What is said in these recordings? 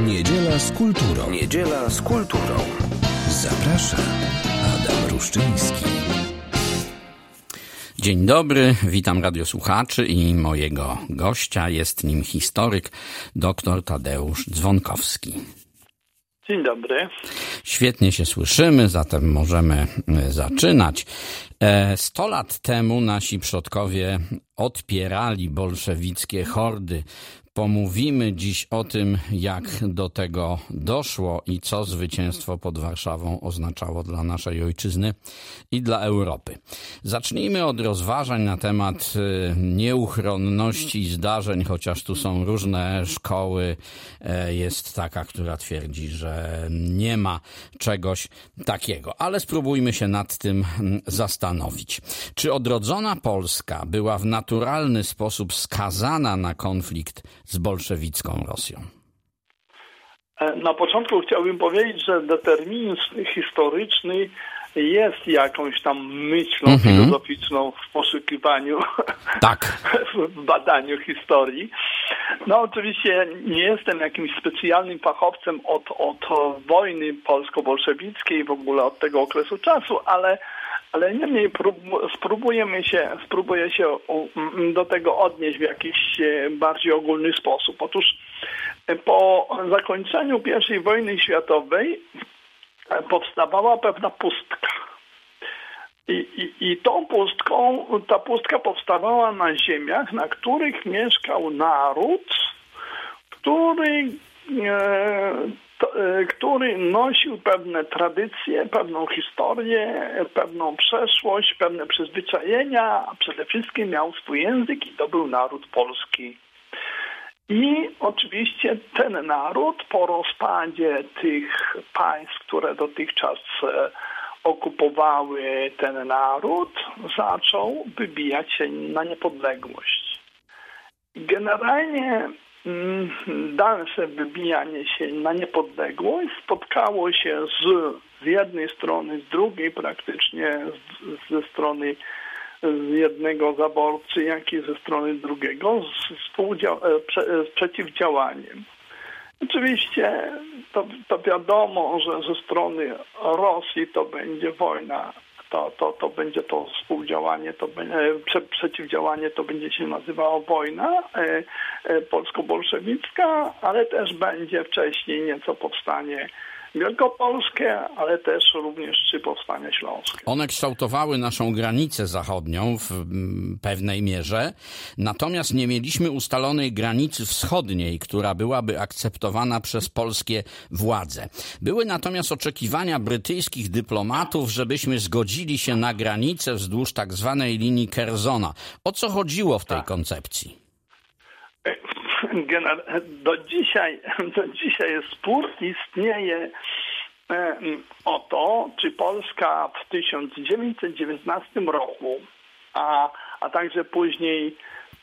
Niedziela z kulturą. Niedziela z kulturą. Zaprasza Adam Ruszczyński. Dzień dobry, witam radiosłuchaczy i mojego gościa. Jest nim historyk dr Tadeusz Dzwonkowski. Dzień dobry. Świetnie się słyszymy, zatem możemy zaczynać. 100 lat temu nasi przodkowie odpierali bolszewickie hordy. Pomówimy dziś o tym, jak do tego doszło i co zwycięstwo pod Warszawą oznaczało dla naszej ojczyzny i dla Europy. Zacznijmy od rozważań na temat nieuchronności zdarzeń, chociaż tu są różne szkoły. Jest taka, która twierdzi, że nie ma czegoś takiego. Ale spróbujmy się nad tym zastanowić. Czy odrodzona Polska była w naturalny sposób skazana na konflikt z bolszewicką Rosją? Na początku chciałbym powiedzieć, że determinizm historyczny jest jakąś tam myślą filozoficzną w poszukiwaniu, w badaniu historii. No oczywiście nie jestem jakimś specjalnym fachowcem od wojny polsko-bolszewickiej, w ogóle od tego okresu czasu, ale niemniej spróbuję się do tego odnieść w jakiś bardziej ogólny sposób. Otóż po zakończeniu I wojny światowej powstawała pewna pustka. I ta pustka powstawała na ziemiach, na których mieszkał naród, który nosił pewne tradycje, pewną historię, pewną przeszłość, pewne przyzwyczajenia, a przede wszystkim miał swój język i to był naród polski. I oczywiście ten naród po rozpadzie tych państw, które dotychczas okupowały ten naród, zaczął wybijać się na niepodległość. Generalnie dalsze wybijanie się na niepodległość spotkało się z jednej strony, z drugiej praktycznie ze strony jednego zaborcy, jak i ze strony drugiego z przeciwdziałaniem. Oczywiście to wiadomo, że ze strony Rosji to będzie wojna, to będzie to współdziałanie, przeciwdziałanie to będzie się nazywało wojna polsko-bolszewicka, ale też będzie wcześniej nieco powstanie wielkopolskie, ale też również czy powstanie śląskie. One kształtowały naszą granicę zachodnią w pewnej mierze, natomiast nie mieliśmy ustalonej granicy wschodniej, która byłaby akceptowana przez polskie władze. Były natomiast oczekiwania brytyjskich dyplomatów, żebyśmy zgodzili się na granicę wzdłuż tak zwanej linii Kersona. O co chodziło w tej koncepcji? Do dzisiaj spór istnieje o to, czy Polska w 1919 roku, a także później w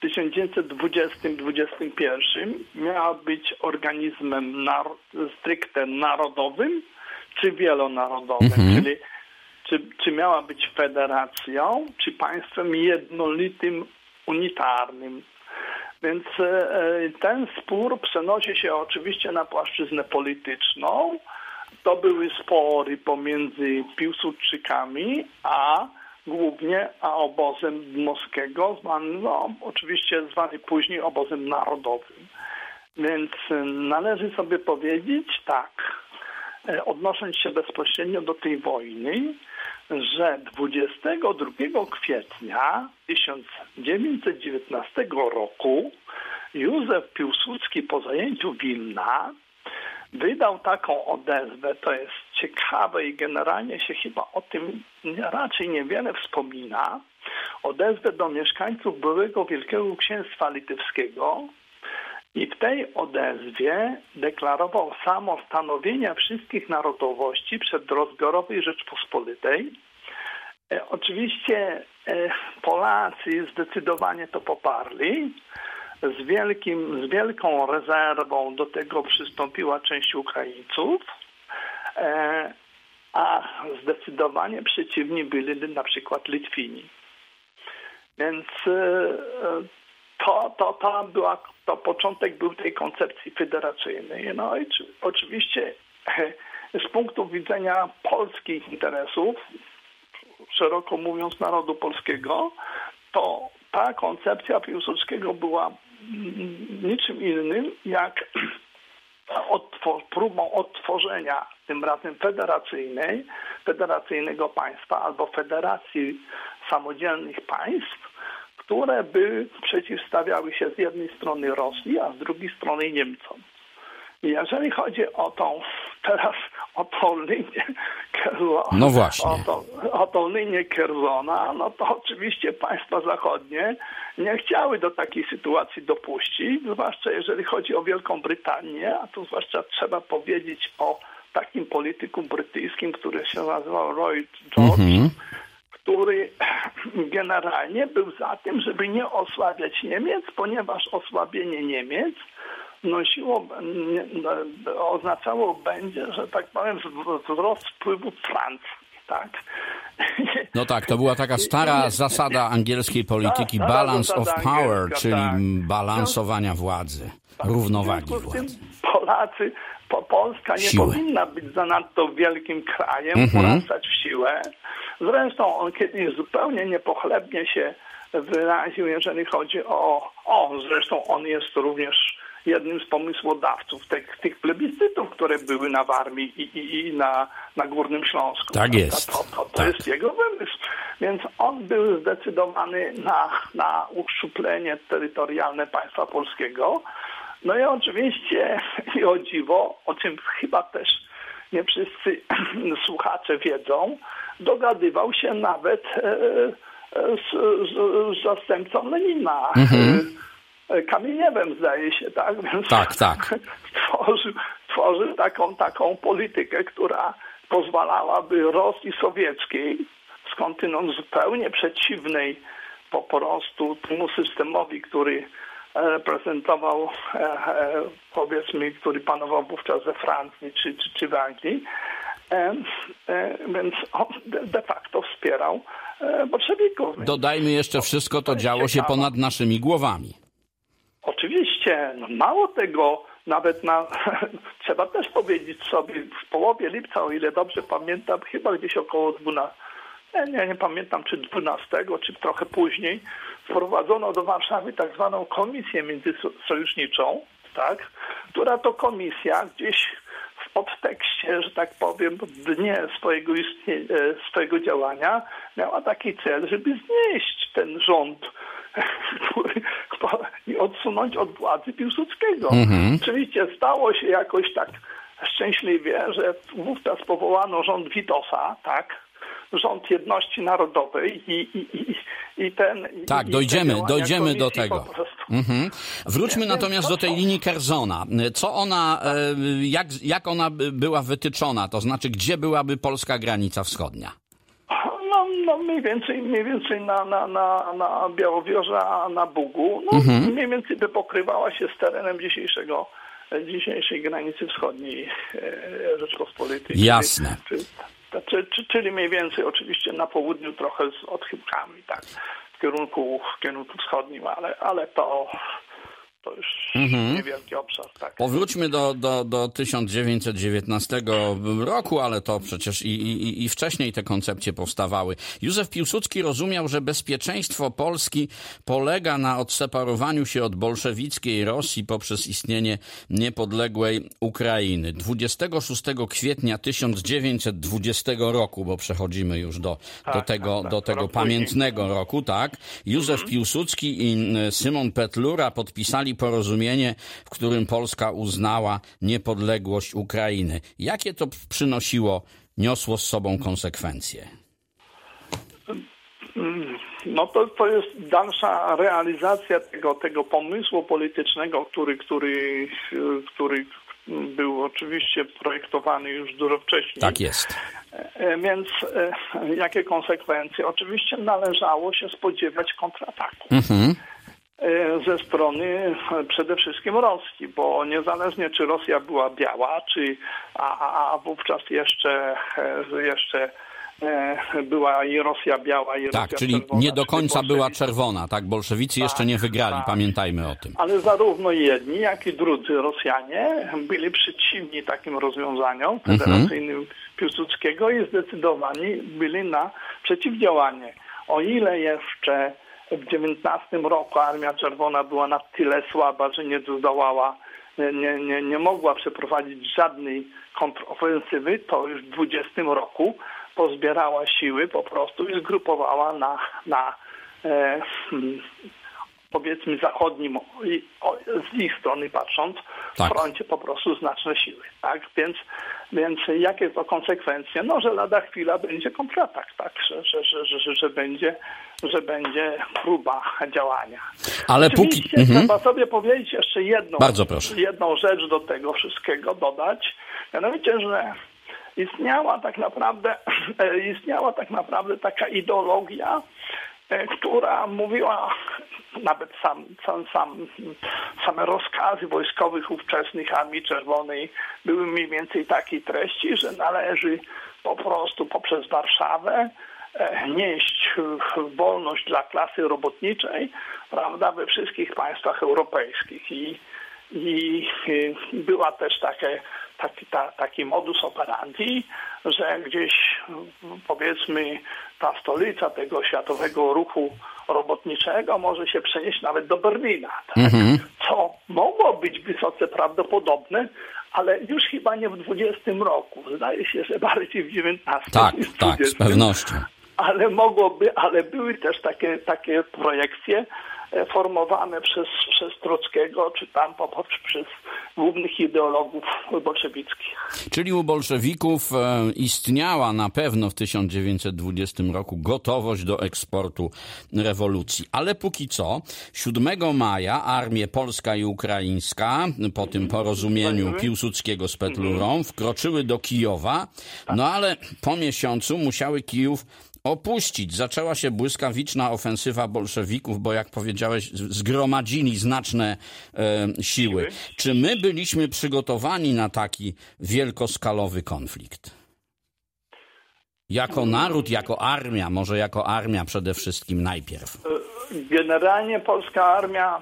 1920-21 miała być organizmem stricte narodowym, czy wielonarodowym, czyli czy miała być federacją, czy państwem jednolitym, unitarnym. Więc ten spór przenosi się oczywiście na płaszczyznę polityczną. To były spory pomiędzy Piłsudczykami, a głównie obozem Dmowskiego, oczywiście zwany później obozem narodowym. Więc należy sobie powiedzieć tak, odnosząc się bezpośrednio do tej wojny, że 22 kwietnia 1919 roku Józef Piłsudski po zajęciu Wilna wydał taką odezwę, to jest ciekawe i generalnie się chyba o tym raczej niewiele wspomina, odezwę do mieszkańców byłego Wielkiego Księstwa Litewskiego i w tej odezwie deklarował samostanowienie wszystkich narodowości przedrozbiorowej Rzeczpospolitej. Oczywiście Polacy zdecydowanie to poparli. Z wielką rezerwą do tego przystąpiła część Ukraińców, a zdecydowanie przeciwni byli na przykład Litwini. Więc to początek był tej koncepcji federacyjnej. No i oczywiście z punktu widzenia polskich interesów, szeroko mówiąc narodu polskiego, to ta koncepcja Piłsudskiego była niczym innym jak próbą odtworzenia tym razem federacyjnego państwa albo federacji samodzielnych państw, które by przeciwstawiały się z jednej strony Rosji, a z drugiej strony Niemcom. I jeżeli chodzi o tą linię Kerzona, no właśnie. o tą linię Kerzona, no to oczywiście państwa zachodnie nie chciały do takiej sytuacji dopuścić, zwłaszcza jeżeli chodzi o Wielką Brytanię, a tu zwłaszcza trzeba powiedzieć o takim polityku brytyjskim, który się nazywał Lloyd George, który generalnie był za tym, żeby nie osłabiać Niemiec, ponieważ osłabienie Niemiec oznaczało będzie, że tak powiem, wzrost wpływów Francji, tak? No tak, to była taka stara zasada angielskiej polityki balance of power, czyli balansowania władzy, równowagi władzy. Polska nie powinna być zanadto wielkim krajem, urastać w siłę. Zresztą on kiedyś zupełnie niepochlebnie się wyraził, jeżeli chodzi zresztą on jest również jednym z pomysłodawców tych plebiscytów, które były na Warmii i na Górnym Śląsku. Tak jest. To jest jego wymysł. Więc on był zdecydowany na uszczuplenie terytorialne państwa polskiego. No i oczywiście, i o dziwo, o czym chyba też nie wszyscy słuchacze wiedzą, dogadywał się nawet z zastępcą Lenina, Kamieniewem, zdaje się, tak? Więc tak. Tworzył taką politykę, która pozwalałaby Rosji sowieckiej, skądinąd zupełnie przeciwnej po prostu temu systemowi, który reprezentował, powiedzmy, który panował wówczas we Francji czy w Anglii, więc on de facto wspierał bolszewików. Dodajmy jeszcze, wszystko to działo się ponad naszymi głowami. Oczywiście, mało tego, nawet trzeba też powiedzieć sobie, w połowie lipca, o ile dobrze pamiętam, chyba gdzieś około 12, nie pamiętam czy 12, czy trochę później, wprowadzono do Warszawy tak zwaną komisję międzysojuszniczą, tak, która to komisja gdzieś w podtekście, że tak powiem, w dnie swojego działania miała taki cel, żeby znieść ten rząd, i odsunąć od władzy Piłsudskiego. Oczywiście stało się jakoś tak szczęśliwie, że wówczas powołano rząd Witosa, tak? Rząd Jedności Narodowej dojdziemy do tego. Wróćmy natomiast do tej linii Kerzona. Co ona, jak ona była wytyczona? To znaczy, gdzie byłaby polska granica wschodnia? No mniej więcej na Białowiorze, a na Bugu. Mniej więcej by pokrywała się z terenem dzisiejszej granicy wschodniej Rzeczpospolitej. Jasne. Czyli mniej więcej oczywiście na południu trochę z odchylkami, tak, w kierunku wschodnim, ale to już niewielki obszar. Tak. Powróćmy do 1919 roku, ale to przecież i wcześniej te koncepcje powstawały. Józef Piłsudski rozumiał, że bezpieczeństwo Polski polega na odseparowaniu się od bolszewickiej Rosji poprzez istnienie niepodległej Ukrainy. 26 kwietnia 1920 roku, bo przechodzimy już do tego pamiętnego roku, tak? Józef Piłsudski i Szymon Petlura podpisali porozumienie, w którym Polska uznała niepodległość Ukrainy. Jakie to niosło z sobą konsekwencje? No to jest dalsza realizacja tego pomysłu politycznego, który był oczywiście projektowany już dużo wcześniej. Tak jest. Więc jakie konsekwencje? Oczywiście należało się spodziewać kontrataku. Ze strony przede wszystkim Rosji, bo niezależnie czy Rosja była biała, a wówczas jeszcze była i Rosja biała, i Rosja Tak, czyli czerwona. nie do końca była czerwona, tak? Bolszewicy jeszcze nie wygrali, pamiętajmy o tym. Ale zarówno jedni, jak i drudzy Rosjanie byli przeciwni takim rozwiązaniom federacyjnym Piłsudskiego i zdecydowani byli na przeciwdziałanie. O ile jeszcze w 19 roku Armia Czerwona była na tyle słaba, że nie zdołała, nie mogła przeprowadzić żadnej kontrofensywy, to już w 20 roku pozbierała siły po prostu i zgrupowała na powiedzmy zachodnim, z ich strony patrząc, w froncie po prostu znaczne siły. Tak? Więc jakie to konsekwencje? No, że lada chwila będzie kontratak, tak? Że będzie próba działania. Ale oczywiście trzeba sobie powiedzieć jeszcze jedną rzecz do tego wszystkiego dodać. Mianowicie, że istniała tak naprawdę taka ideologia, która mówiła, nawet same rozkazy wojskowych ówczesnych Armii Czerwonej były mniej więcej takiej treści, że należy po prostu poprzez Warszawę nieść wolność dla klasy robotniczej, prawda, we wszystkich państwach europejskich. I była też taki modus operandi, że gdzieś powiedzmy ta stolica tego światowego ruchu robotniczego może się przenieść nawet do Berlina. Tak? Co mogło być wysoce prawdopodobne, ale już chyba nie w 20 roku. Zdaje się, że bardziej w 19. Tak, z pewnością. Ale były też takie projekcje formowane przez Trockiego, czy tam przez głównych ideologów bolszewickich. Czyli u bolszewików istniała na pewno w 1920 roku gotowość do eksportu rewolucji. Ale póki co 7 maja armie polska i ukraińska po tym porozumieniu Piłsudskiego z Petlurą wkroczyły do Kijowa, no ale po miesiącu musiały Kijów opuścić. Zaczęła się błyskawiczna ofensywa bolszewików, bo jak powiedziałeś, zgromadzili znaczne siły. Czy my byliśmy przygotowani na taki wielkoskalowy konflikt? Jako naród, jako armia, może jako armia przede wszystkim najpierw. Generalnie polska armia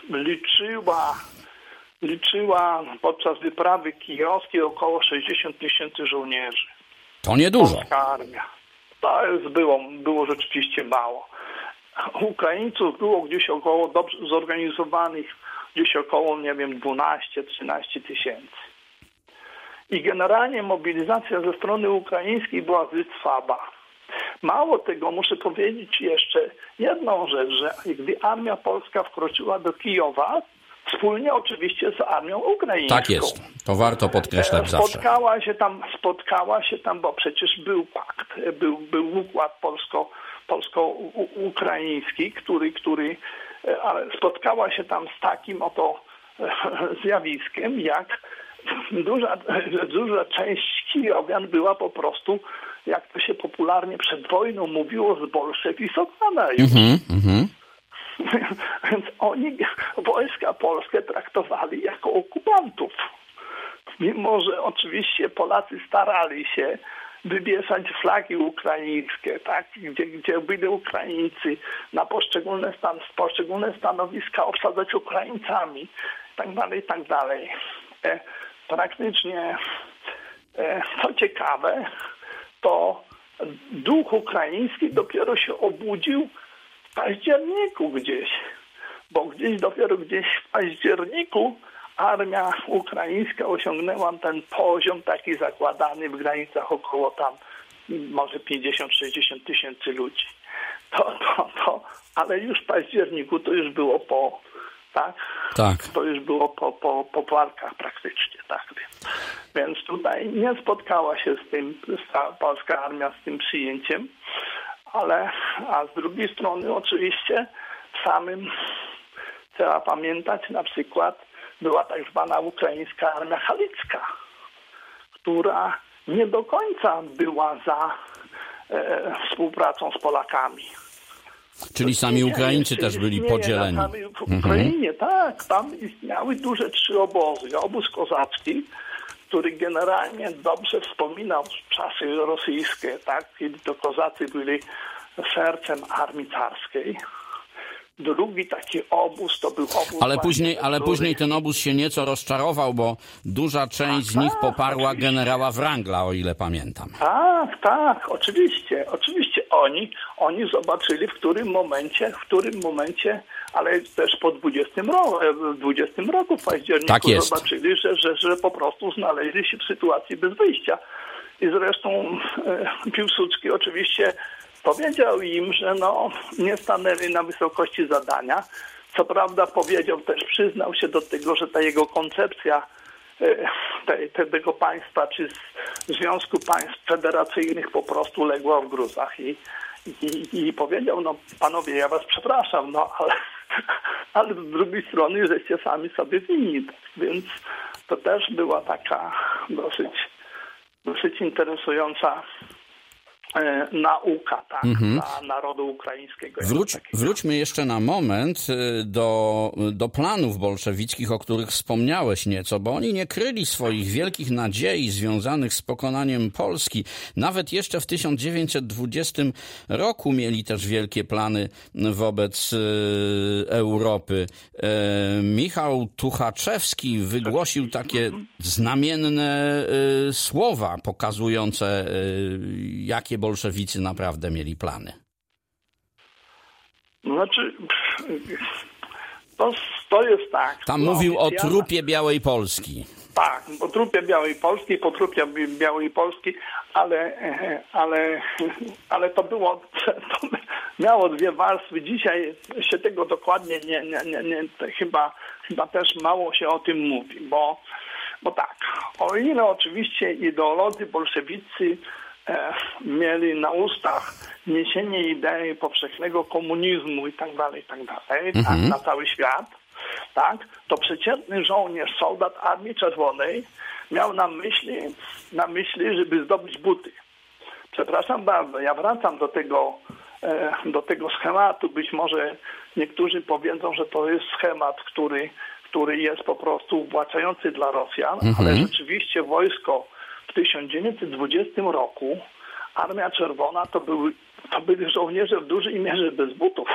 liczyła podczas wyprawy kijowskiej około 60 000 żołnierzy. To niedużo. Polska armia. To było rzeczywiście mało. Ukraińców było gdzieś około, dobrze zorganizowanych, gdzieś około, 12-13 tysięcy. I generalnie mobilizacja ze strony ukraińskiej była zbyt słaba. Mało tego, muszę powiedzieć jeszcze jedną rzecz, że gdy armia polska wkroczyła do Kijowa, wspólnie oczywiście z armią ukraińską. Tak jest, to warto podkreślać zawsze. Spotkała się tam, bo przecież był pakt, był układ polsko-ukraiński, który spotkała się tam z takim oto zjawiskiem, jak duża część Kijowian była po prostu, jak to się popularnie przed wojną mówiło, zbolszewizowana już. Więc oni wojska polskie traktowali jako okupantów. Mimo że oczywiście Polacy starali się wywieszać flagi ukraińskie, tak, gdzie byli Ukraińcy, na poszczególne stanowiska obsadzać Ukraińcami, i tak dalej. Praktycznie, co ciekawe, to duch ukraiński dopiero się obudził w październiku dopiero gdzieś w październiku armia ukraińska osiągnęła ten poziom taki zakładany w granicach około tam może 50-60 tysięcy ludzi. Ale już w październiku to już było to już było po walkach praktycznie, tak. Więc tutaj nie spotkała się z tym polska armia z tym przyjęciem, a z drugiej strony oczywiście trzeba pamiętać, na przykład była tak zwana ukraińska armia halicka, która nie do końca była za współpracą z Polakami. Czyli sami Ukraińcy też byli podzieleni. W Ukrainie, tak. Tam istniały duże 3 obozy. Obóz kozacki, który generalnie dobrze wspominał czasy rosyjskie, tak, kiedy to kozacy byli sercem armii carskiej. Drugi taki obóz to był obóz... Ale później ten obóz się nieco rozczarował, bo duża część z nich poparła oczywiście generała Wrangla, o ile pamiętam. Tak, oczywiście. Oni zobaczyli w którym momencie, ale też po 20 roku w październiku tak jest, zobaczyli, że po prostu znaleźli się w sytuacji bez wyjścia. I zresztą Piłsudski oczywiście powiedział im, że nie stanęli na wysokości zadania. Co prawda przyznał się do tego, że ta jego koncepcja tego państwa, czy Związku Państw Federacyjnych po prostu legła w gruzach. I powiedział, panowie, ja was przepraszam, ale z drugiej strony żeście sami sobie winni. Więc to też była taka dosyć interesująca nauka, tak, dla narodu ukraińskiego. Wróćmy jeszcze na moment do planów bolszewickich, o których wspomniałeś nieco, bo oni nie kryli swoich wielkich nadziei związanych z pokonaniem Polski. Nawet jeszcze w 1920 roku mieli też wielkie plany wobec Europy. Michał Tuchaczewski wygłosił takie znamienne słowa pokazujące, jakie bolszewicy naprawdę mieli plany. Znaczy, to jest tak. Tam mówił o trupie Białej Polski. Tak, o trupie Białej Polski, po trupie Białej Polski, ale to miało dwie warstwy. Dzisiaj się tego dokładnie chyba też mało się o tym mówi, bo tak, o ile oczywiście ideolodzy bolszewicy mieli na ustach niesienie idei powszechnego komunizmu i tak dalej, tak, na cały świat, tak, to przeciętny żołnierz, soldat Armii Czerwonej miał na myśli, żeby zdobyć buty. Przepraszam bardzo, ja wracam do tego schematu. Być może niektórzy powiedzą, że to jest schemat, który jest po prostu uwłaczający dla Rosjan, ale rzeczywiście wojsko w 1920 roku, Armia Czerwona to byli żołnierze w dużej mierze bez butów.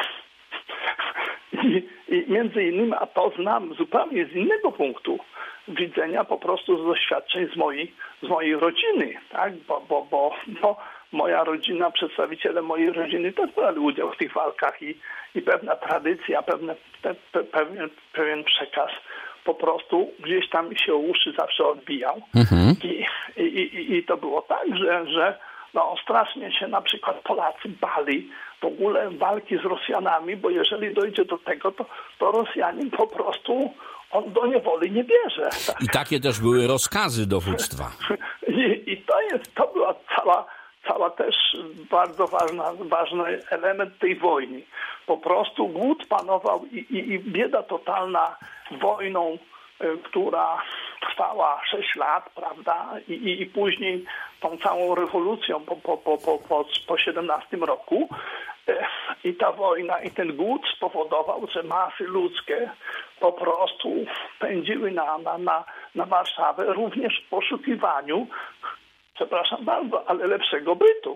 I między innymi, a to znam zupełnie z innego punktu widzenia, po prostu z doświadczeń z mojej rodziny, tak? Bo moja rodzina, przedstawiciele mojej rodziny też brali udział w tych walkach i pewna tradycja, pewien przekaz po prostu gdzieś tam się o uszy zawsze odbijał. I to było tak, że strasznie się na przykład Polacy bali w ogóle walki z Rosjanami, bo jeżeli dojdzie do tego, to Rosjanin po prostu on do niewoli nie bierze. Tak? I takie też były rozkazy dowództwa. I to była cała też bardzo ważny element tej wojny. Po prostu głód panował i bieda totalna wojną, która trwała 6 lat, prawda, i później tą całą rewolucją po 17 roku. I ta wojna i ten głód spowodował, że masy ludzkie po prostu pędziły na Warszawę, również w poszukiwaniu, przepraszam bardzo, ale lepszego bytu.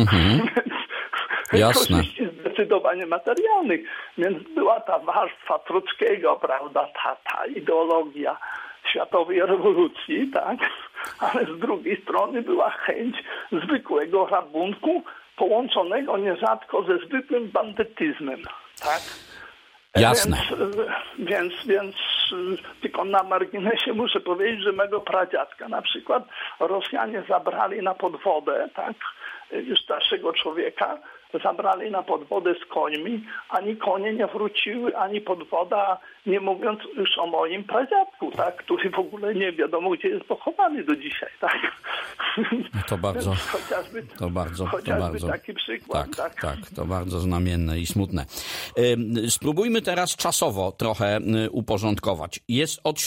Jasne. Korzyści zdecydowanie materialnych. Więc była ta warstwa Trockiego, prawda, ta ideologia światowej rewolucji, tak, ale z drugiej strony była chęć zwykłego rabunku, połączonego nierzadko ze zwykłym bandytyzmem, tak. Jasne. Więc tylko na marginesie muszę powiedzieć, że mego pradziadka na przykład Rosjanie zabrali na podwodę, tak, już starszego człowieka, zabrali na podwodę z końmi, ani konie nie wróciły, ani podwoda, nie mówiąc już o moim pradziadku, tak, który w ogóle nie wiadomo, gdzie jest pochowany do dzisiaj, tak. To bardzo, chociażby taki przykład. Tak, to bardzo znamienne i smutne. Spróbujmy teraz czasowo trochę uporządkować. Jest od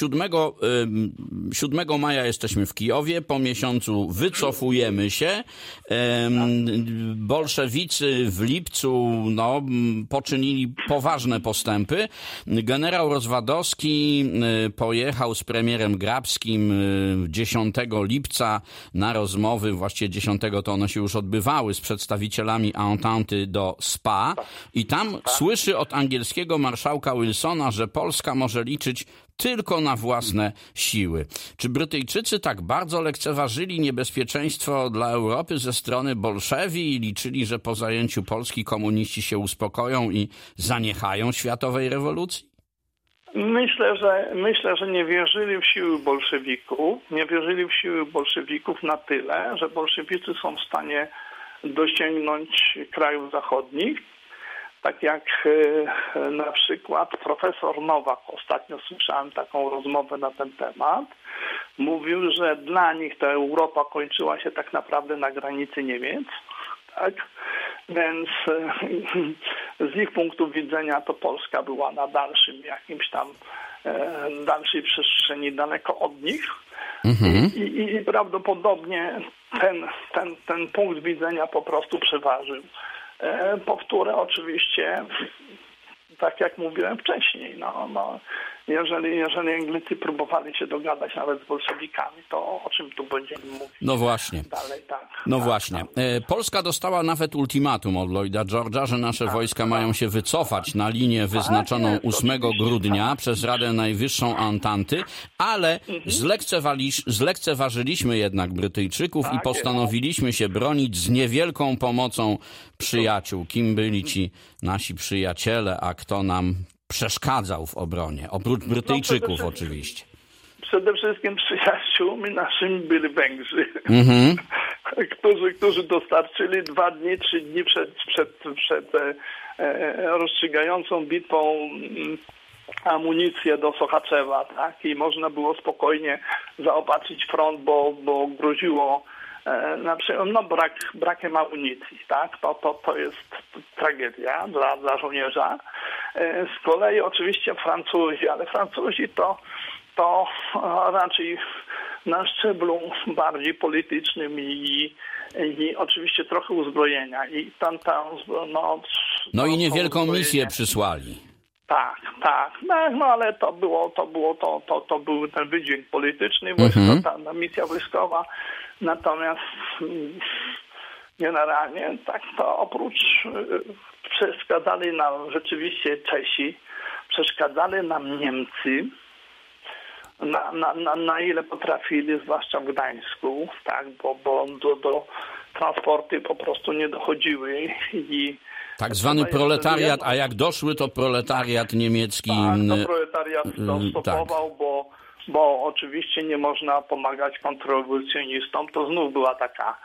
7 maja jesteśmy w Kijowie, po miesiącu wycofujemy się bolszewicy w lipcu poczynili poważne postępy. Generał Rozwadowski pojechał z premierem Grabskim 10 lipca na rozmowy, właściwie 10 to one się już odbywały, z przedstawicielami Ententy do Spa i tam słyszy od angielskiego marszałka Wilsona, że Polska może liczyć tylko na własne siły. Czy Brytyjczycy tak bardzo lekceważyli niebezpieczeństwo dla Europy ze strony bolszewi i liczyli, że po zajęciu Polski komuniści się uspokoją i zaniechają światowej rewolucji? Myślę, że nie wierzyli w siły bolszewików. Nie wierzyli w siły bolszewików na tyle, że bolszewicy są w stanie dosięgnąć krajów zachodnich. Tak jak na przykład profesor Nowak, ostatnio słyszałem taką rozmowę na ten temat, mówił, że dla nich ta Europa kończyła się tak naprawdę na granicy Niemiec, tak? Więc z ich punktu widzenia to Polska była na dalszym jakimś tam dalszej przestrzeni daleko od nich. I prawdopodobnie ten punkt widzenia po prostu przeważył. Powtórę oczywiście, tak jak mówiłem wcześniej, jeżeli Anglicy próbowali się dogadać nawet z bolszewikami, to o czym tu będziemy mówić? No właśnie. Dalej, tak. Właśnie. Polska dostała nawet ultimatum od Lloyda George'a, że nasze wojska mają się wycofać na linię wyznaczoną 8 grudnia przez Radę Najwyższą Ententy, ale zlekceważyliśmy jednak Brytyjczyków i postanowiliśmy się bronić z niewielką pomocą przyjaciół. Kim byli ci nasi przyjaciele, a kto nam przeszkadzał w obronie? Oprócz Brytyjczyków oczywiście. Przede wszystkim przyjaciółmi naszymi byli Węgrzy, którzy dostarczyli 2 dni, 3 dni przed rozstrzygającą bitwą amunicję do Sochaczewa, tak? I można było spokojnie zaopatrzyć front, bo groziło na przykład brakiem amunicji, tak? To jest tragedia dla żołnierza. Z kolei oczywiście Francuzi, ale Francuzi to raczej na szczeblu bardziej politycznym i oczywiście trochę uzbrojenia. I i niewielką misję przysłali. Tak. No ale to był ten wydźwięk polityczny, ta misja wojskowa. Natomiast generalnie tak to oprócz przeszkadzali nam rzeczywiście Czesi, przeszkadzali nam Niemcy, na ile potrafili, zwłaszcza w Gdańsku, tak, bo do transporty po prostu nie dochodziły i tak zwany proletariat, a jak doszły, to proletariat niemiecki... Tak, to proletariat stopował, bo oczywiście nie można pomagać kontrrewolucjonistom. To znów była taka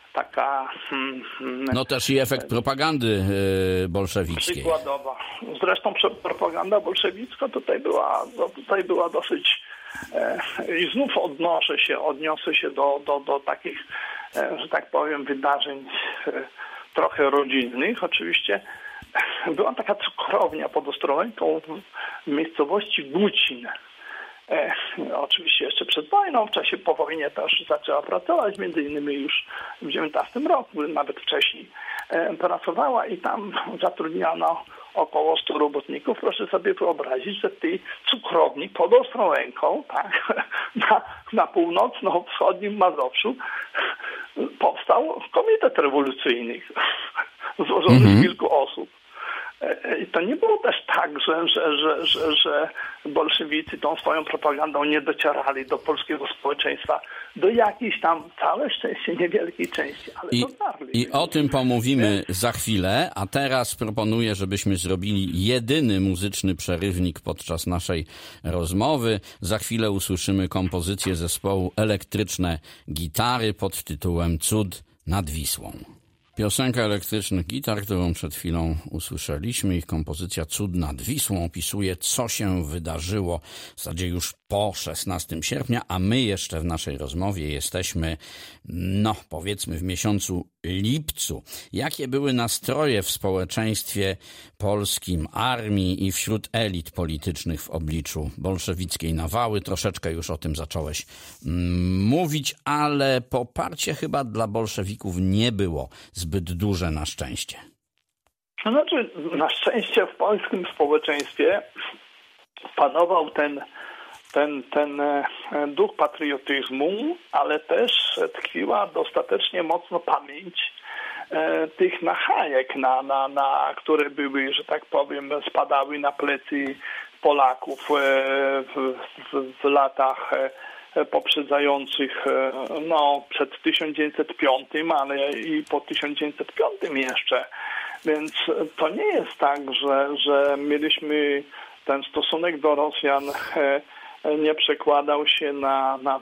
też i efekt propagandy bolszewickiej. Przykładowa. Zresztą propaganda bolszewicka tutaj była dosyć... I znów odniosę się do takich, że tak powiem, wydarzeń trochę rodzinnych. Oczywiście była taka cukrownia pod Ostrołęką w miejscowości Gucin. Oczywiście jeszcze przed wojną, w czasie po wojnie też zaczęła pracować, między innymi już w 19 roku, nawet wcześniej pracowała i tam zatrudniano około 100 robotników. Proszę sobie wyobrazić, że w tej cukrowni pod Ostrołęką, tak, na północno-wschodnim Mazowszu powstał komitet rewolucyjny złożony z kilku osób. I to nie było też tak, że bolszewicy tą swoją propagandą nie docierali do polskiego społeczeństwa, do jakiejś tam, całe szczęście, niewielkiej części, ale dotarli. I o tym pomówimy za chwilę, a teraz proponuję, żebyśmy zrobili jedyny muzyczny przerywnik podczas naszej rozmowy. Za chwilę usłyszymy kompozycję zespołu Elektryczne Gitary pod tytułem Cud nad Wisłą. Piosenka Elektrycznych Gitar, którą przed chwilą usłyszeliśmy, ich kompozycja Cud nad Wisłą opisuje, co się wydarzyło w zasadzie już po 16 sierpnia, a my jeszcze w naszej rozmowie jesteśmy, powiedzmy w miesiącu lipcu. Jakie były nastroje w społeczeństwie polskim, armii i wśród elit politycznych w obliczu bolszewickiej nawały? Troszeczkę już o tym zacząłeś mówić, ale poparcie chyba dla bolszewików nie było zbyt duże na szczęście. To znaczy, na szczęście w polskim społeczeństwie panował ten duch patriotyzmu, ale też tkwiła dostatecznie mocno pamięć tych nachajek, które były, że tak powiem, spadały na plecy Polaków w latach poprzedzających, przed 1905, ale i po 1905 jeszcze. Więc to nie jest tak, że mieliśmy ten stosunek do Rosjan nie przekładał się na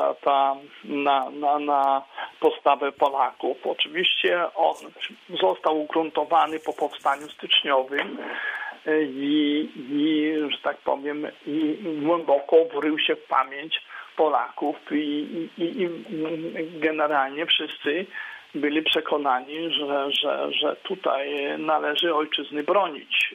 postawę Polaków. Oczywiście on został ugruntowany po powstaniu styczniowym i że tak powiem, i głęboko wrył się w pamięć Polaków i generalnie wszyscy byli przekonani, że tutaj należy ojczyzny bronić.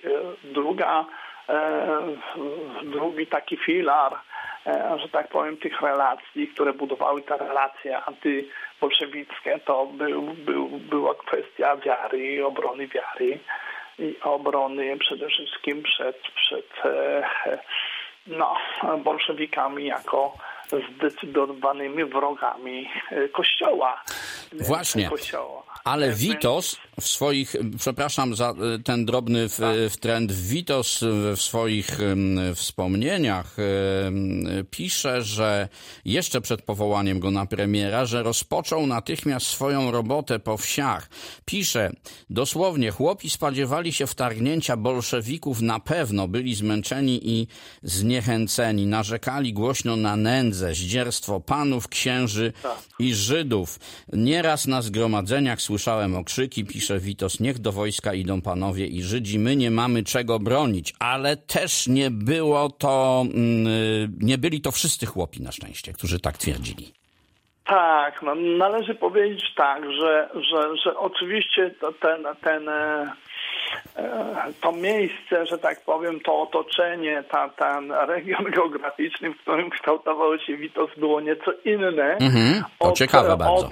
Drugi taki filar, że tak powiem, tych relacji, które budowały te relacje antybolszewickie, to była kwestia wiary, obrony wiary i obrony przede wszystkim przed bolszewikami jako zdecydowanymi wrogami Kościoła. Właśnie. Ale Witos w swoich, przepraszam za ten drobny wtręt, Witos w swoich wspomnieniach pisze, że jeszcze przed powołaniem go na premiera, że rozpoczął natychmiast swoją robotę po wsiach. Pisze dosłownie, chłopi spodziewali się wtargnięcia bolszewików na pewno, byli zmęczeni i zniechęceni, narzekali głośno na nędzę, zdzierstwo panów, księży i Żydów. Nieraz na zgromadzeniach słyszałem okrzyki, pisze Witos, niech do wojska idą panowie i Żydzi, my nie mamy czego bronić, ale też nie byli to wszyscy chłopi na szczęście, którzy tak twierdzili. Tak, należy powiedzieć tak, że oczywiście to miejsce, że tak powiem, to otoczenie, ten region geograficzny, w którym kształtował się Witos, było nieco inne. To ciekawe bardzo.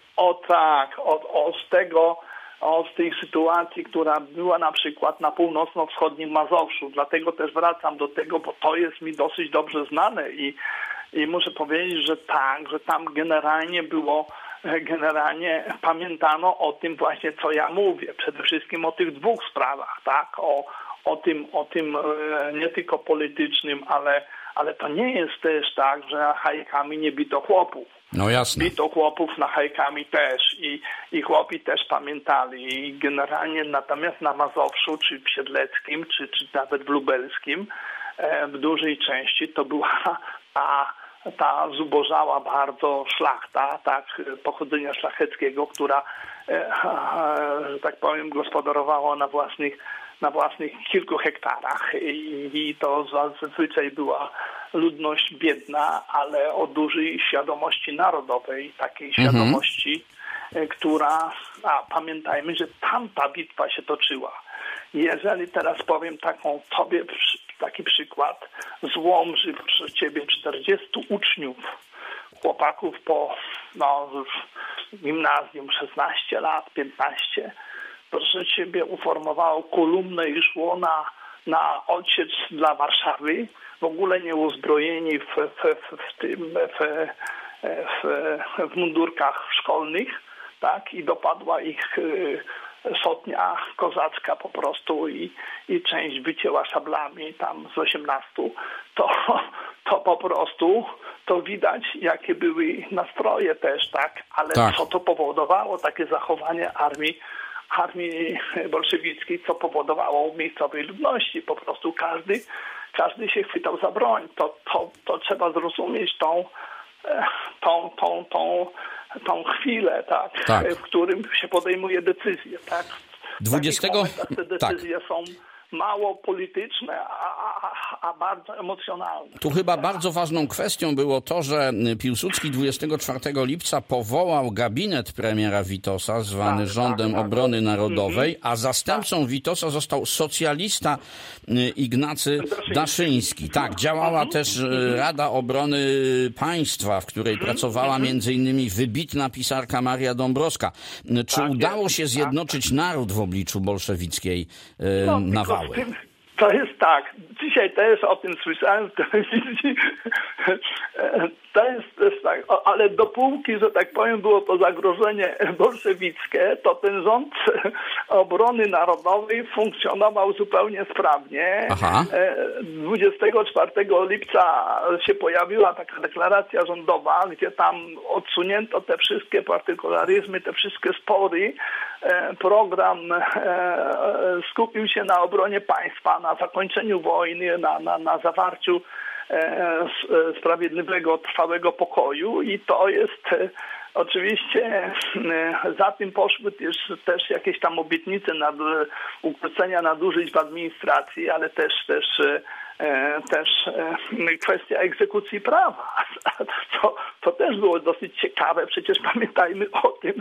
Od tej sytuacji, która była na przykład na północno-wschodnim Mazowszu. Dlatego też wracam do tego, bo to jest mi dosyć dobrze znane i muszę powiedzieć, że tak, że tam generalnie pamiętano o tym właśnie, co ja mówię. Przede wszystkim o tych dwóch sprawach, tak? O tym nie tylko politycznym, ale to nie jest też tak, że hajkami nie bito chłopów. No jasne. Bito chłopów na hajkami też i chłopi też pamiętali. I generalnie natomiast na Mazowszu, czy w Siedleckim, czy nawet w Lubelskim, w dużej części to była ta zubożała bardzo szlachta, tak, pochodzenia szlacheckiego, która, że tak powiem, gospodarowała na własnych kilku hektarach i to zazwyczaj była ludność biedna, ale o dużej świadomości narodowej, takiej świadomości, która, pamiętajmy, że tamta bitwa się toczyła. Jeżeli teraz powiem taki przykład, z Łomży przy ciebie 40 uczniów, chłopaków po gimnazjum 16 lat, 15, proszę ciebie uformowało kolumnę i szło na odsiecz dla Warszawy, w ogóle nie uzbrojeni w mundurkach szkolnych, tak, i dopadła ich sotnia kozacka po prostu i część wycięła szablami tam z 18, to po prostu to widać, jakie były nastroje też, tak, ale co to powodowało, takie zachowanie armii bolszewickiej, co powodowało u miejscowej ludności, po prostu każdy się chwytał za broń, to trzeba zrozumieć tą chwilę, tak, w którym się podejmuje decyzje, tak. Te decyzje mało polityczne, a bardzo emocjonalne. Tu chyba bardzo ważną kwestią było to, że Piłsudski 24 lipca powołał gabinet premiera Witosa, zwany Rządem Obrony Narodowej, a zastępcą Witosa został socjalista Ignacy Daszyński. Tak, działała też Rada Obrony Państwa, w której pracowała między innymi wybitna pisarka Maria Dąbrowska. Czy udało się zjednoczyć naród w obliczu bolszewickiej nawały? To jest tak. Dzisiaj też o tym słyszałem w telewizji. To jest tak. Ale dopóki, że tak powiem, było to zagrożenie bolszewickie, to ten rząd obrony narodowej funkcjonował zupełnie sprawnie. Aha. 24 lipca się pojawiła taka deklaracja rządowa, gdzie tam odsunięto te wszystkie partykularyzmy, te wszystkie spory. Program skupił się na obronie państwa, na zakończeniu wojny, na zawarciu sprawiedliwego, trwałego pokoju i to jest oczywiście, za tym poszły też jakieś tam obietnice ukrócenia nadużyć w administracji, ale też kwestia egzekucji prawa. To też było dosyć ciekawe. Przecież pamiętajmy o tym,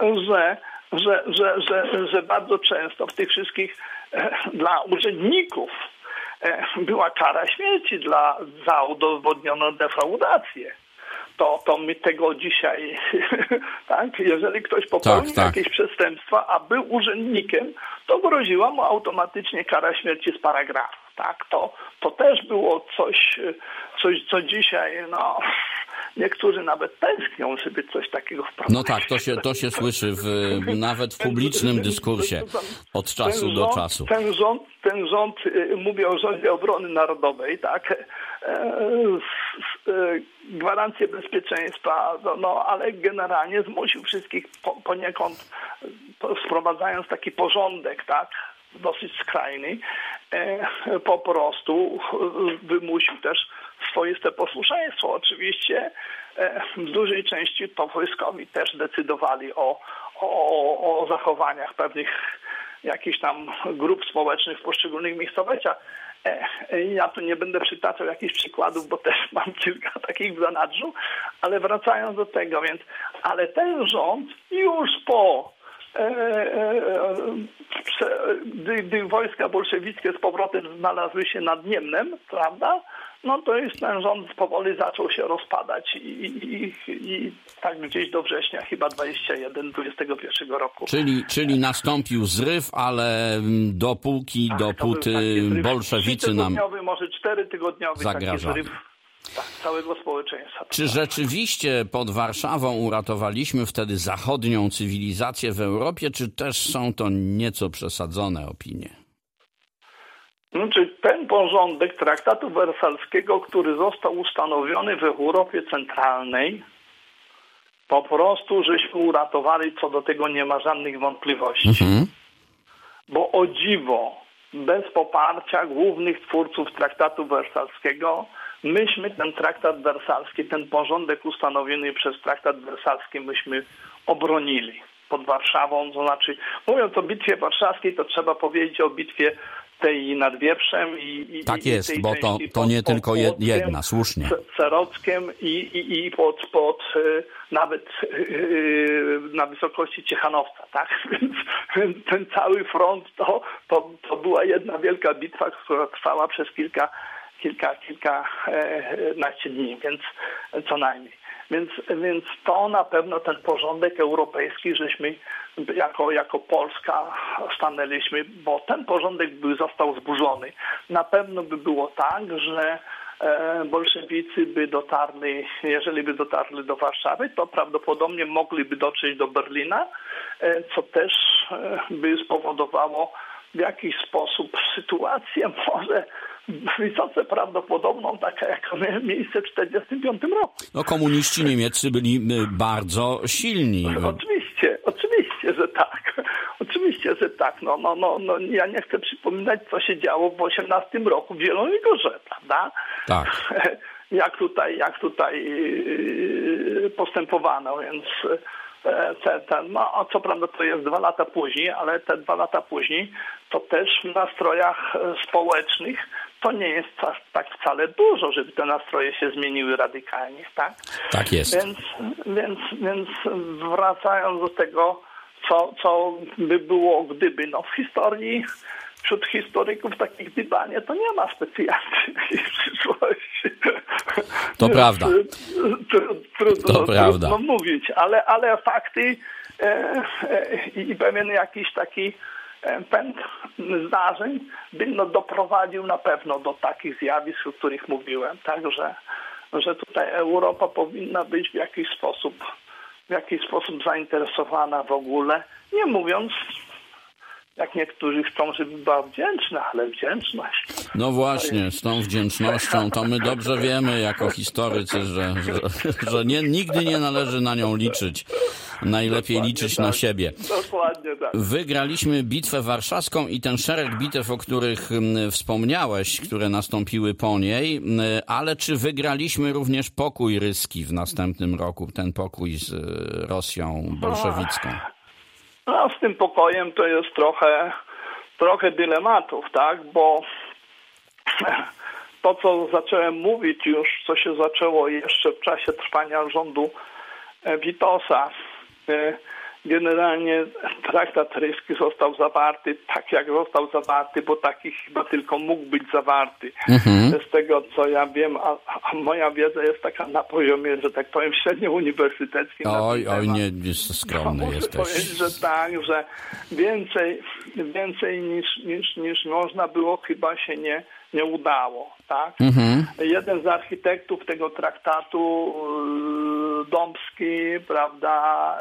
że bardzo często w tych wszystkich dla urzędników była kara śmierci za udowodnioną defraudację. To my tego dzisiaj, tak, jeżeli ktoś popełnił jakieś przestępstwa, a był urzędnikiem, to groziła mu automatycznie kara śmierci z paragrafu. Tak, to też było coś, co dzisiaj, niektórzy nawet tęsknią, żeby coś takiego wprowadzić. No tak, to się słyszy nawet w publicznym dyskursie od czasu do czasu. Ten rząd, mówię o Rządzie Obrony Narodowej, tak, gwarancje bezpieczeństwa, ale generalnie zmusił wszystkich poniekąd, wprowadzając taki porządek, tak, dosyć skrajny, po prostu wymusił też swoiste posłuszeństwo. Oczywiście w dużej części to wojskowi też decydowali o zachowaniach pewnych jakichś tam grup społecznych w poszczególnych miejscowościach. Ja tu nie będę przytaczał jakichś przykładów, bo też mam kilka takich w zanadrzu, ale wracając do tego, ale ten rząd już gdy wojska bolszewickie z powrotem znalazły się nad Niemnem, prawda, to już ten rząd powoli zaczął się rozpadać i tak gdzieś do września chyba 21 roku. Czyli nastąpił zryw, ale dopóty bolszewicy nam może 4-tygodniowy zagrażali. Taki zryw całego społeczeństwa. Czy rzeczywiście pod Warszawą uratowaliśmy wtedy zachodnią cywilizację w Europie, czy też są to nieco przesadzone opinie? Czy ten porządek traktatu wersalskiego, który został ustanowiony w Europie Centralnej, po prostu żeśmy uratowali, co do tego nie ma żadnych wątpliwości. Bo o dziwo, bez poparcia głównych twórców traktatu wersalskiego, myśmy ten traktat wersalski, ten porządek ustanowiony przez traktat wersalski, myśmy obronili pod Warszawą. To znaczy, mówiąc o bitwie warszawskiej, to trzeba powiedzieć o bitwie tej nad Wieprzem tak jest, bo to nie tylko jedna, słusznie. Serockiem i pod nawet na wysokości Ciechanowca, tak? Więc ten cały front to była jedna wielka bitwa, która trwała przez kilkanaście dni, więc co najmniej. Więc to na pewno ten porządek europejski, żeśmy jako Polska stanęliśmy, bo ten porządek został zburzony. Na pewno by było tak, że bolszewicy by dotarli, jeżeli by dotarli do Warszawy, to prawdopodobnie mogliby dotrzeć do Berlina, co też by spowodowało w jakiś sposób sytuację może wysoce prawdopodobną, taka jaka miała miejsce w 1945 roku. Komuniści niemieccy byli bardzo silni. Oczywiście, że tak. Oczywiście, że tak. Ja nie chcę przypominać, co się działo w 1918 roku w Zielonej Górze, prawda? Tak. Jak tutaj postępowano, więc no co prawda to jest 2 lata później, ale te 2 lata później to też w nastrojach społecznych to nie jest tak wcale dużo, żeby te nastroje się zmieniły radykalnie, tak? Tak jest. Więc wracając do tego, co by było gdyby, no w historii, wśród historyków takich gdybanie to nie ma specjalnej przyszłości. To prawda. Trudno mówić, ale fakty i pewien jakiś taki pęd zdarzeń by doprowadził na pewno do takich zjawisk, o których mówiłem. Także, że tutaj Europa powinna być w jakiś sposób zainteresowana w ogóle, nie mówiąc, jak niektórzy chcą, żeby była wdzięczna, ale wdzięczność. No właśnie, z tą wdzięcznością to my dobrze wiemy jako historycy, że nigdy nie należy na nią liczyć. Najlepiej Dokładnie liczyć tak. na siebie. Dokładnie tak. Wygraliśmy Bitwę Warszawską i ten szereg bitew, o których wspomniałeś, które nastąpiły po niej, ale czy wygraliśmy również pokój ryski w następnym roku, ten pokój z Rosją bolszewicką? No, z tym pokojem to jest trochę dylematów, tak, bo to, co zacząłem mówić już, co się zaczęło jeszcze w czasie trwania rządu Witosa, generalnie traktat ryski został zawarty tak, jak został zawarty, bo taki chyba tylko mógł być zawarty. Z tego, co ja wiem, a moja wiedza jest taka na poziomie, że tak powiem, średnio-uniwersyteckim. Oj, nie skromny jesteś. Muszę powiedzieć, że tak, że więcej niż można było, chyba się nie udało, tak? Jeden z architektów tego traktatu, Dąbski, prawda,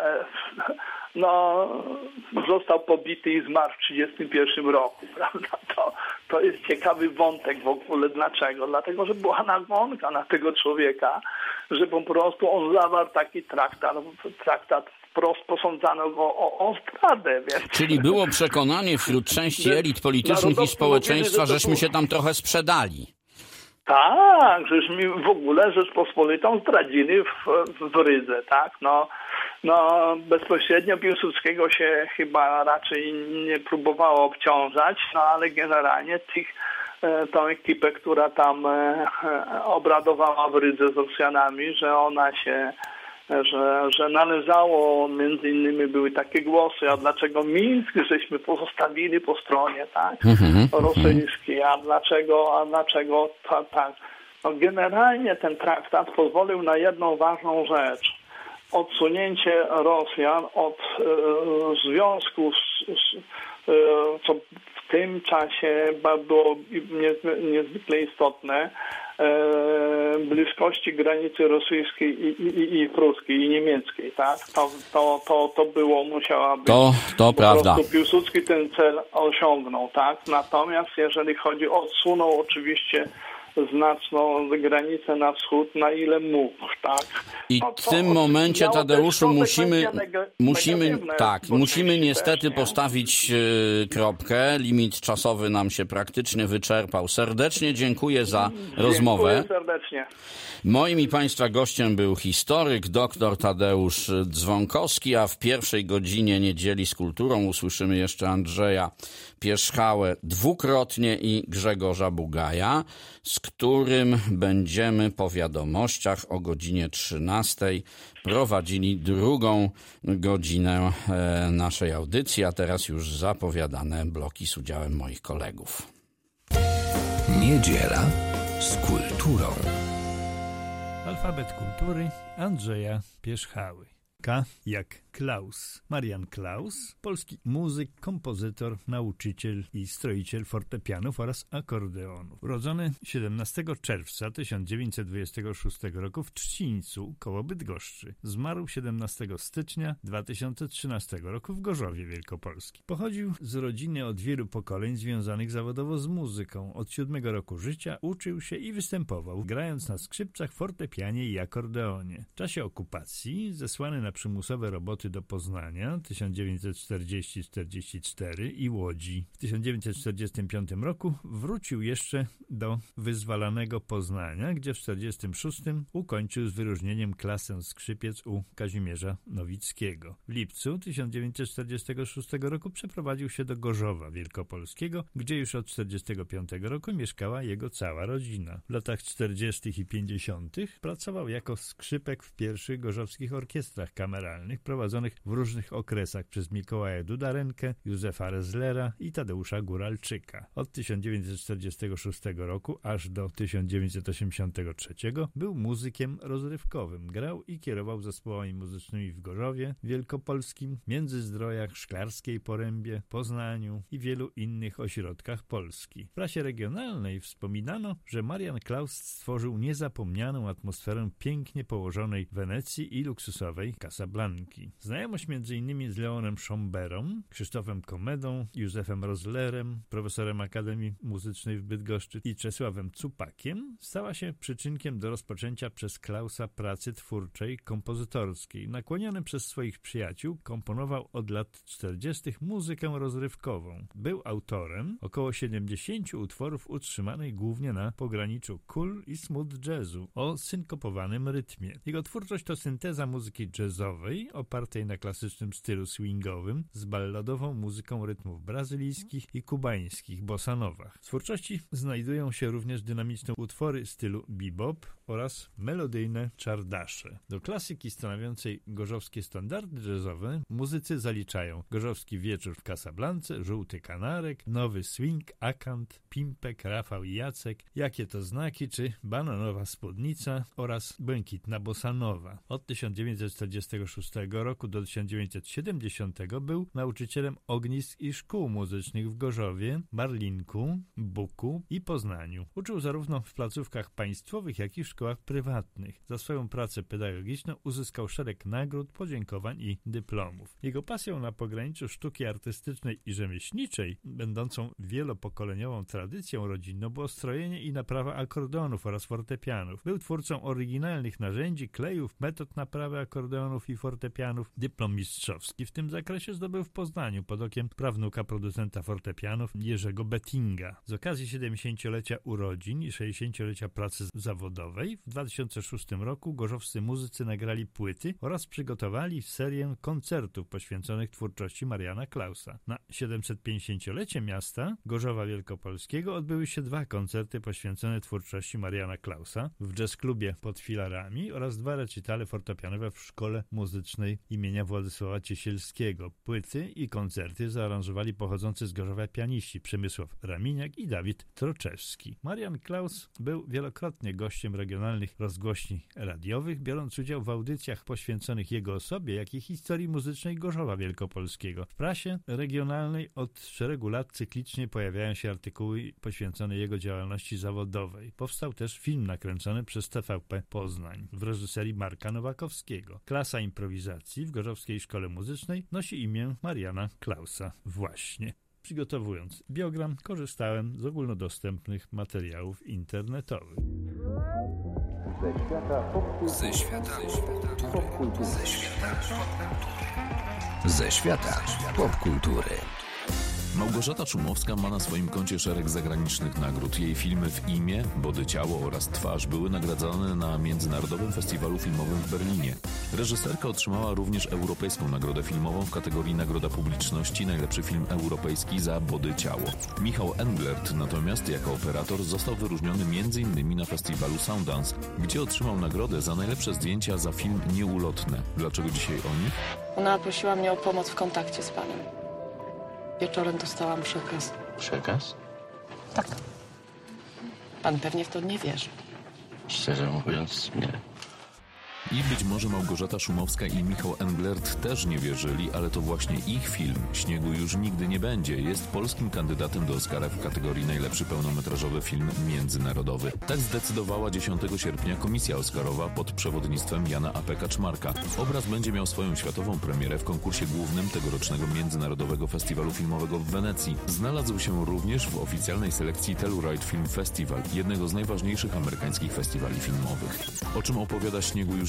no, został pobity i zmarł w 1931 roku, prawda? To jest ciekawy wątek w ogóle. Dlaczego? Dlatego, że była nagonka na tego człowieka, że po prostu on zawarł taki traktat wprost posądzano go o zdradę. Więc... Czyli było przekonanie wśród części elit politycznych i społeczeństwa, żeśmy się tam trochę sprzedali. Tak, żeśmy w ogóle Rzeczpospolitą zdradzili w Rydze, tak? No bezpośrednio Piłsudskiego się chyba raczej nie próbowało obciążać, no ale generalnie tą ekipę, która tam obradowała w Rydze z Rosjanami, że ona się że należało, między innymi były takie głosy, a dlaczego Mińsk żeśmy pozostawili po stronie, tak, rosyjskiej, a dlaczego tak. No generalnie ten traktat pozwolił na jedną ważną rzecz. Odsunięcie Rosjan od związku, co w tym czasie było niezwykle istotne, bliskości granicy rosyjskiej i pruskiej i niemieckiej, tak? To było, musiała być. To prawda. Piłsudski ten cel osiągnął, tak? Natomiast jeżeli chodzi o odsunął oczywiście znaczną granicę na wschód, na ile mógł, tak? I w tym momencie, Tadeuszu, musimy niestety postawić kropkę. Limit czasowy nam się praktycznie wyczerpał. Serdecznie dziękuję za rozmowę. Dziękuję serdecznie. Moim i Państwa gościem był historyk dr Tadeusz Dzwonkowski, a w pierwszej godzinie Niedzieli z Kulturą usłyszymy jeszcze Andrzeja Pierzchałę dwukrotnie i Grzegorza Bugaja, z którym będziemy po wiadomościach o godzinie 13 prowadzili drugą godzinę naszej audycji, a teraz już zapowiadane bloki z udziałem moich kolegów. Niedziela z kulturą. Alfabet kultury Andrzeja Pierzchały. K jak Klaus. Marian Klaus, polski muzyk, kompozytor, nauczyciel i stroiciel fortepianów oraz akordeonów. Urodzony 17 czerwca 1926 roku w Trzcińcu koło Bydgoszczy. Zmarł 17 stycznia 2013 roku w Gorzowie Wielkopolskim. Pochodził z rodziny od wielu pokoleń związanych zawodowo z muzyką. Od 7 roku życia uczył się i występował, grając na skrzypcach, fortepianie i akordeonie. W czasie okupacji, zesłany na przymusowe roboty do Poznania 1940-44 i Łodzi. W 1945 roku wrócił jeszcze do wyzwalanego Poznania, gdzie w 1946 ukończył z wyróżnieniem klasę skrzypiec u Kazimierza Nowickiego. W lipcu 1946 roku przeprowadził się do Gorzowa Wielkopolskiego, gdzie już od 1945 roku mieszkała jego cała rodzina. W latach 40. i 50. pracował jako skrzypek w pierwszych gorzowskich orkiestrach kameralnych prowadzonych w różnych okresach przez Mikołaja Dudarenkę, Józefa Rezlera i Tadeusza Góralczyka. Od 1946 roku aż do 1983 był muzykiem rozrywkowym. Grał i kierował zespołami muzycznymi w Gorzowie Wielkopolskim, Międzyzdrojach, Szklarskiej Porębie, Poznaniu i wielu innych ośrodkach Polski. W prasie regionalnej wspominano, że Marian Klaus stworzył niezapomnianą atmosferę pięknie położonej Wenecji i luksusowej Casablanki. Znajomość m.in. z Leonem Schomberą, Krzysztofem Komedą, Józefem Rozlerem, profesorem Akademii Muzycznej w Bydgoszczy i Czesławem Cupakiem stała się przyczynkiem do rozpoczęcia przez Klausa pracy twórczej, kompozytorskiej. Nakłoniony przez swoich przyjaciół komponował od lat 40. muzykę rozrywkową. Był autorem około 70 utworów utrzymanych głównie na pograniczu cool i smooth jazzu o synkopowanym rytmie. Jego twórczość to synteza muzyki jazzowej opartej na klasycznym stylu swingowym z balladową muzyką rytmów brazylijskich i kubańskich bossanowach. W twórczości znajdują się również dynamiczne utwory stylu bebop oraz melodyjne czardasze. Do klasyki stanowiącej gorzowskie standardy jazzowe muzycy zaliczają Gorzowski Wieczór w Casablance, Żółty Kanarek, Nowy Swing, Akant, Pimpek, Rafał i Jacek, Jakie to znaki czy Bananowa Spódnica oraz Błękitna Bossanowa. Od 1946 roku do 1970 był nauczycielem ognisk i szkół muzycznych w Gorzowie, Marlinku, Buku i Poznaniu. Uczył zarówno w placówkach państwowych, jak i w szkołach prywatnych. Za swoją pracę pedagogiczną uzyskał szereg nagród, podziękowań i dyplomów. Jego pasją na pograniczu sztuki artystycznej i rzemieślniczej, będącą wielopokoleniową tradycją rodzinną, było strojenie i naprawa akordeonów oraz fortepianów. Był twórcą oryginalnych narzędzi, klejów, metod naprawy akordeonów i fortepianów. Dyplom mistrzowski w tym zakresie zdobył w Poznaniu pod okiem prawnuka producenta fortepianów Jerzego Bettinga. Z okazji 70-lecia urodzin i 60-lecia pracy zawodowej w 2006 roku gorzowscy muzycy nagrali płyty oraz przygotowali serię koncertów poświęconych twórczości Mariana Klausa. Na 750-lecie miasta Gorzowa Wielkopolskiego odbyły się 2 koncerty poświęcone twórczości Mariana Klausa w jazzklubie pod Filarami oraz 2 recitale fortepianowe w Szkole Muzycznej imienia Władysława Ciesielskiego. Płyty i koncerty zaaranżowali pochodzący z Gorzowa pianiści Przemysław Raminiak i Dawid Troczewski. Marian Klaus był wielokrotnie gościem regionalnych rozgłośni radiowych, biorąc udział w audycjach poświęconych jego osobie, jak i historii muzycznej Gorzowa Wielkopolskiego. W prasie regionalnej od szeregu lat cyklicznie pojawiają się artykuły poświęcone jego działalności zawodowej. Powstał też film nakręcony przez TVP Poznań w reżyserii Marka Nowakowskiego. Klasa improwizacji w Gorzowskiej Szkole Muzycznej nosi imię Mariana Klausa właśnie. Przygotowując biogram, korzystałem z ogólnodostępnych materiałów internetowych. Ze świata popkultury. Małgorzata Szumowska ma na swoim koncie szereg zagranicznych nagród. Jej filmy W imię, Body ciało oraz Twarz były nagradzane na Międzynarodowym Festiwalu Filmowym w Berlinie. Reżyserka otrzymała również Europejską Nagrodę Filmową w kategorii Nagroda Publiczności Najlepszy Film Europejski za Body ciało. Michał Englert natomiast jako operator został wyróżniony m.in. na festiwalu Sundance, gdzie otrzymał nagrodę za najlepsze zdjęcia za film Nieulotne. Dlaczego dzisiaj o nich? Ona prosiła mnie o pomoc w kontakcie z panem. Wieczorem dostałam przekaz. Przekaz? Tak. Pan pewnie w to nie wierzy. Szczerze mówiąc, nie. I być może Małgorzata Szumowska i Michał Englert też nie wierzyli, ale to właśnie ich film Śniegu już nigdy nie będzie jest polskim kandydatem do Oscara w kategorii najlepszy pełnometrażowy film międzynarodowy. Tak zdecydowała 10 sierpnia Komisja Oscarowa pod przewodnictwem Jana A.P. Kaczmarka. Obraz będzie miał swoją światową premierę w konkursie głównym tegorocznego Międzynarodowego Festiwalu Filmowego w Wenecji. Znalazł się również w oficjalnej selekcji Telluride Film Festival, jednego z najważniejszych amerykańskich festiwali filmowych. O czym opowiada Śniegu już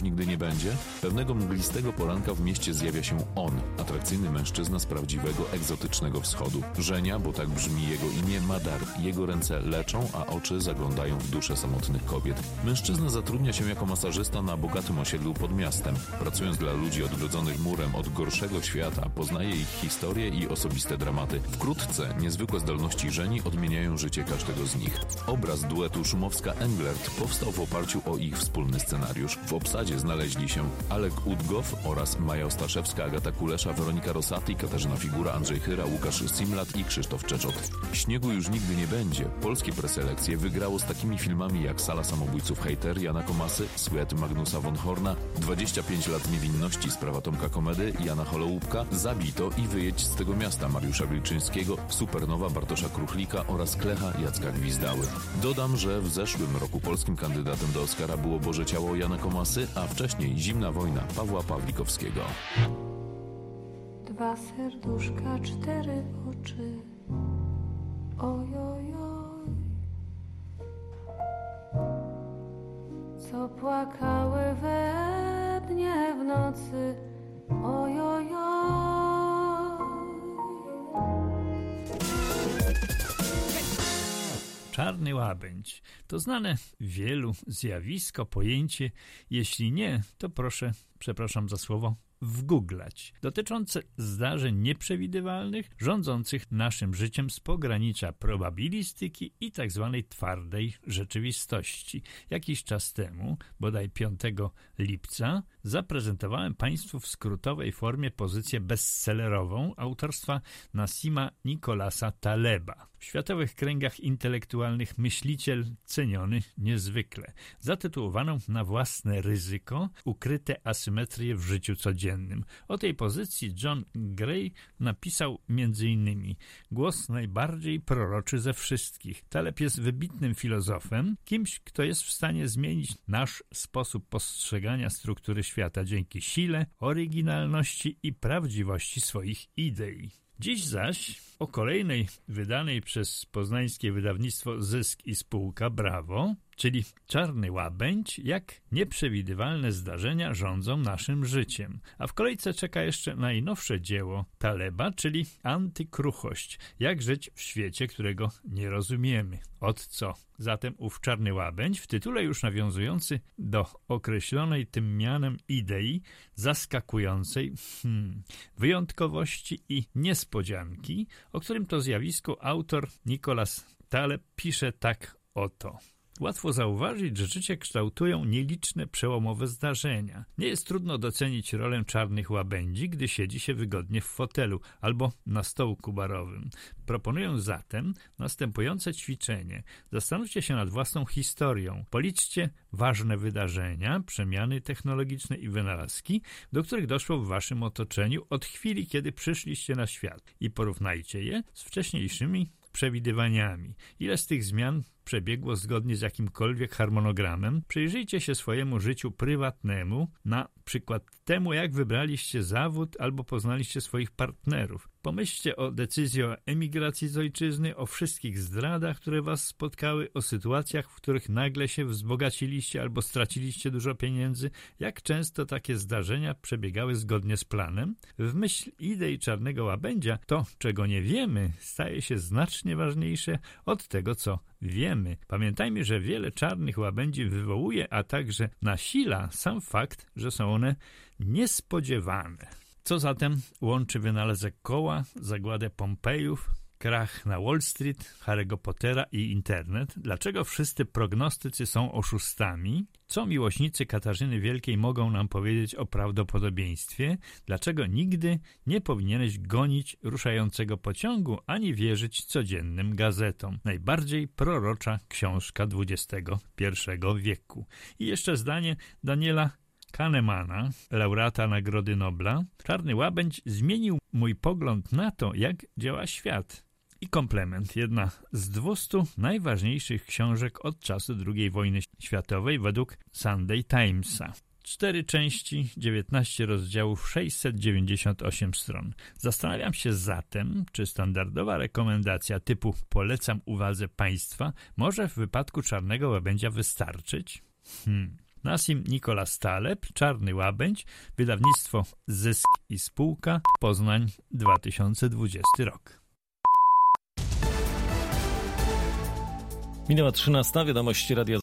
nigdy nie będzie? Pewnego mglistego poranka w mieście zjawia się on, atrakcyjny mężczyzna z prawdziwego, egzotycznego wschodu. Żenia, bo tak brzmi jego imię, ma dar. Jego ręce leczą, a oczy zaglądają w dusze samotnych kobiet. Mężczyzna zatrudnia się jako masażysta na bogatym osiedlu pod miastem. Pracując dla ludzi odgrodzonych murem od gorszego świata, poznaje ich historię i osobiste dramaty. Wkrótce niezwykłe zdolności Żeni odmieniają życie każdego z nich. Obraz duetu Szumowska-Englert powstał w oparciu o ich wspólny scenariusz. W obsadzie znaleźli się Alek Udgow oraz Maja Ostaszewska, Agata Kulesza, Weronika Rosati, Katarzyna Figura, Andrzej Chyra, Łukasz Simlat i Krzysztof Czeczot. Śniegu już nigdy nie będzie. Polskie preselekcje wygrało z takimi filmami jak Sala samobójców Hejter Jana Komasy, Sweat Magnusa von Horna, 25 lat niewinności, sprawa Tomka Komedy, Jana Holoubka, Zabito i Wyjedź z tego miasta Mariusza Wilczyńskiego, Supernowa Bartosza Kruchlika oraz Klecha Jacka Gwizdały. Dodam, że w zeszłym roku polskim kandydatem do Oscara było Boże ciało Jana Komasy, a wcześniej Zimna wojna Pawła Pawlikowskiego. 2 serduszka, 4 oczy. Ojojoj. Co płakały we dnie w nocy. Ojojoj. Czarny łabędź to znane wielu zjawisko, pojęcie. Jeśli nie, to proszę, przepraszam za słowo, wgooglać, dotyczące zdarzeń nieprzewidywalnych, rządzących naszym życiem z pogranicza probabilistyki i tak zwanej twardej rzeczywistości. Jakiś czas temu, bodaj 5 lipca, zaprezentowałem Państwu w skrótowej formie pozycję bestsellerową autorstwa Nassima Nicolasa Taleba. W światowych kręgach intelektualnych myśliciel ceniony niezwykle, zatytułowaną Na własne ryzyko ukryte asymetrie w życiu codziennym. O tej pozycji John Gray napisał m.in. Głos najbardziej proroczy ze wszystkich. Taleb jest wybitnym filozofem, kimś, kto jest w stanie zmienić nasz sposób postrzegania struktury świata dzięki sile, oryginalności i prawdziwości swoich idei. Dziś zaś o kolejnej wydanej przez poznańskie wydawnictwo Zysk i spółka Brawo, czyli Czarny łabędź, jak nieprzewidywalne zdarzenia rządzą naszym życiem. A w kolejce czeka jeszcze najnowsze dzieło Taleba, czyli Antykruchość. Jak żyć w świecie, którego nie rozumiemy. Od co? Zatem ów Czarny łabędź, w tytule już nawiązujący do określonej tym mianem idei zaskakującej wyjątkowości i niespodzianki, o którym to zjawisku autor Nicolas Taleb pisze tak oto. Łatwo zauważyć, że życie kształtują nieliczne przełomowe zdarzenia. Nie jest trudno docenić rolę czarnych łabędzi, gdy siedzi się wygodnie w fotelu albo na stołku barowym. Proponuję zatem następujące ćwiczenie. Zastanówcie się nad własną historią. Policzcie ważne wydarzenia, przemiany technologiczne i wynalazki, do których doszło w waszym otoczeniu od chwili, kiedy przyszliście na świat i porównajcie je z wcześniejszymi przewidywaniami. Ile z tych zmian przebiegło zgodnie z jakimkolwiek harmonogramem? Przyjrzyjcie się swojemu życiu prywatnemu, na przykład temu, jak wybraliście zawód albo poznaliście swoich partnerów. Pomyślcie o decyzji o emigracji z ojczyzny, o wszystkich zdradach, które was spotkały, o sytuacjach, w których nagle się wzbogaciliście albo straciliście dużo pieniędzy. Jak często takie zdarzenia przebiegały zgodnie z planem? W myśl idei Czarnego łabędzia to, czego nie wiemy, staje się znacznie ważniejsze od tego, co wiemy. Pamiętajmy, że wiele czarnych łabędzi wywołuje, a także nasila sam fakt, że są one niespodziewane. Co zatem łączy wynalazek koła, zagładę Pompejów, krach na Wall Street, Harry'ego Pottera i internet? Dlaczego wszyscy prognostycy są oszustami? Co miłośnicy Katarzyny Wielkiej mogą nam powiedzieć o prawdopodobieństwie? Dlaczego nigdy nie powinieneś gonić ruszającego pociągu, ani wierzyć codziennym gazetom? Najbardziej prorocza książka XXI wieku. I jeszcze zdanie Daniela Kahnemana, laureata Nagrody Nobla. Czarny łabędź zmienił mój pogląd na to, jak działa świat. I komplement. Jedna z 200 najważniejszych książek od czasu II wojny światowej według Sunday Timesa. 4 części, 19 rozdziałów, 698 stron. Zastanawiam się zatem, czy standardowa rekomendacja typu polecam uwadze państwa może w wypadku Czarnego łabędzia wystarczyć? Nasim Nikolas Taleb, Czarny Łabędź, wydawnictwo Zysk i Spółka, Poznań, 2020 rok. Minęła 13, wiadomości Radia